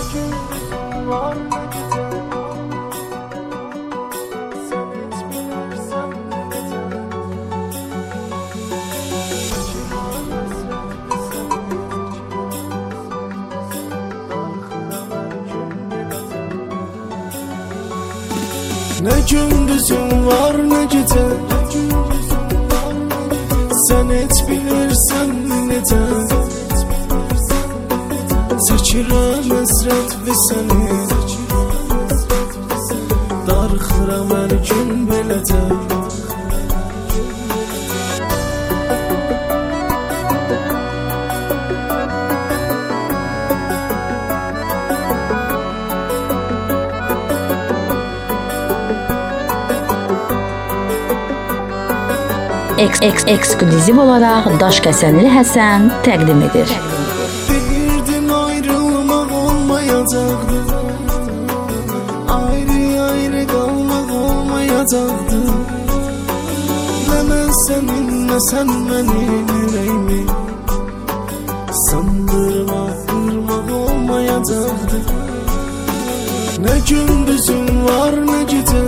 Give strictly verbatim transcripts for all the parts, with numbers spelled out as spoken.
gündüzüm var ne gece. Sen hiç bilirsen ne gece. Ne gündüzüm var ne gece. Sen hiç bilirsen necə. Çəkirəm həsrət və səni. Darıxıram hər gün beləcə. Ekskluziv olaraq Daşkəsənli Həsən təqdim edir. Bilirdim ayrılmaq olmayacaqdı. Ayrı ayrı qalmaq olmayacaqdı. Nə mən sənin, nə sən mənim ürəyimi. Sandırmaq, qırmaq olmayacaqdı. Nə gündüzüm var, nə gecə.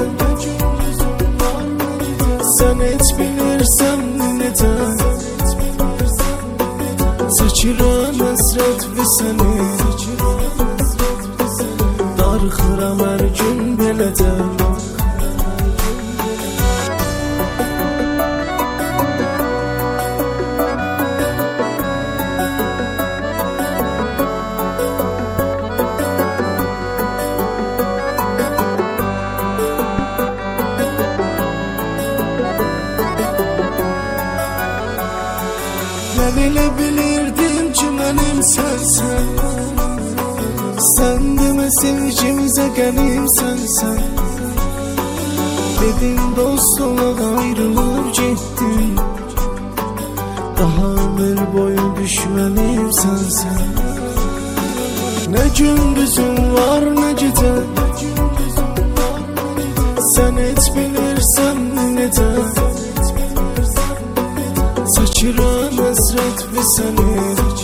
Sen hiç bilirsen necə. Çəkirəm həsrət və səni. Darıxıram hər gün beləcə. Ben elə bilirdim ki mənim sənsən. Sən demə sevgimizə qənim sənsən. Dedim dost olaq ayrılır getdim. Daha ömür boyu düşmənim sənsən. Nə gündüzüm var nə gecə. Sən heç bilirsən necə. Çəkirəm həsrət və səni.